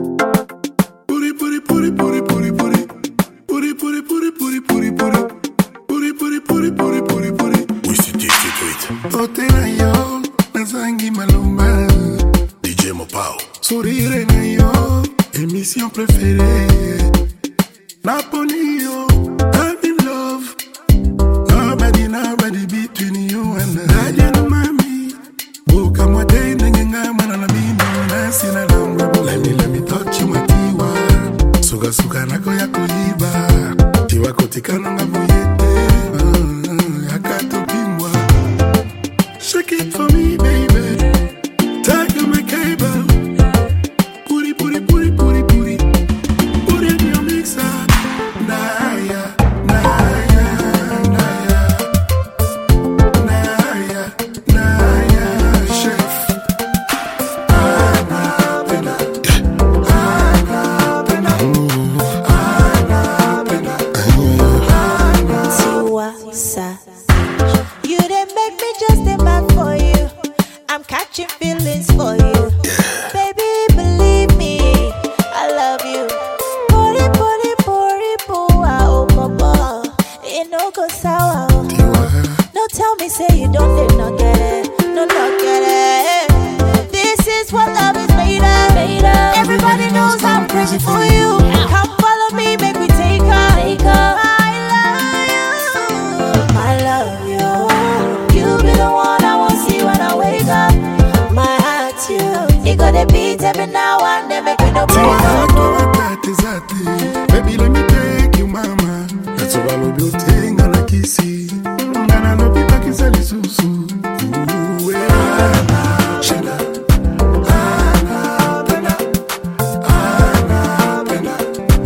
Puri puri puri puri puri puri. Puri puri puri puri puri puri. Puri puri puri puri puri puri. Oui, c'était tweet. Otena yo, nazangi malumba. DJ Mopao. Sourire na yo, émission préférée. Napoli yo, I'm in love. Nobody between you and I. Daddy and mommy. Boka mwate nengenga manana mino nasi na lamba. Let me touch you matiwa. Suga nako ya kuiba. Tiwa kotikana nga buyete. Yakato pimwa. Shake it for me, baby. Tag you my cable. Puri puri puri puri puri. Puri in your mixer. Naya, naya, naya. Naya, naya, chef. Ana pena. Ana pena. Ana pena. Tiwasa. You didn't make me just a man for you. I'm catching feelings for you. Baby, believe me, I love you. Puri puri puri pua oh mama. It no go sour. No tell me say you don't did not get it. No not get it. This is what love is made of. Everybody knows I'm crazy for you. Come follow me, make me take off. I love you. You be the one I want to see when I wake up. My heart, you. It gotta beat every now and then, make me no break up. Baby, let me take you, mama. That's all I do. Thing I like you see. Nana no people can sell you susu. Ooh, yeah. Shana. Ana pena. Ana pena.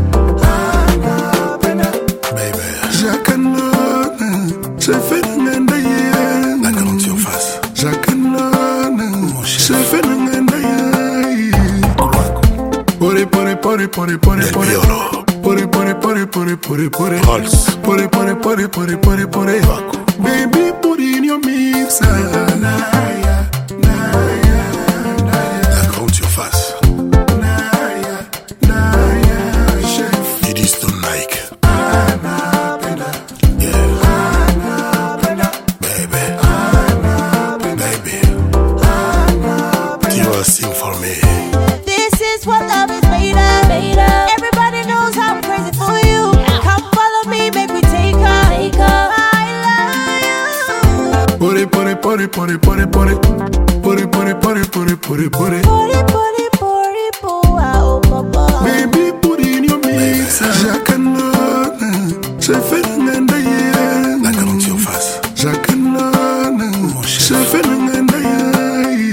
Ana pena. Baby. Jacanona. Je fais n'enganda ye. La grande surface. Jacanona. Je fais n'enganda ye. Pore pore pore pore pore Del pore. Piolo. Pore pore pore pore pore pore. Rolls. Pore pore pore pore pore pore. Baby, put in your mixer. Naya, naya, naya. La grande surface. Naya, naya, chef. It is to Nike. Ana pena. Yeah. Ana pena. Baby. Ana pena. Baby. Ana pena. You are sing for me. This is what love is made of. Everybody knows I'm crazy for you. Come follow me, make me take off. I love you. Pore pore pore pore pore pore. Pore pore pore pore pore pore. Puri puri puri pua oh mama. Baby, put in your mixer. Jacanona. Je fais n'enganda ye. La grande surface. Jacanona. Je fais n'enganda ye.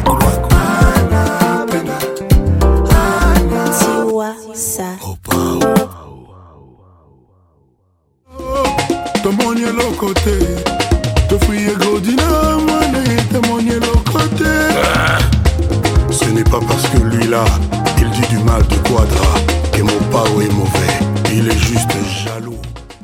Ana pena. Ana. Tiwasa. Mopao. Tomonye lo côté. Te fouille godina, monnaie. Tomonye lo côté. Ce n'est pas parce que lui là, il dit du mal de Quadra que Mopao est mauvais. Il est juste jaloux.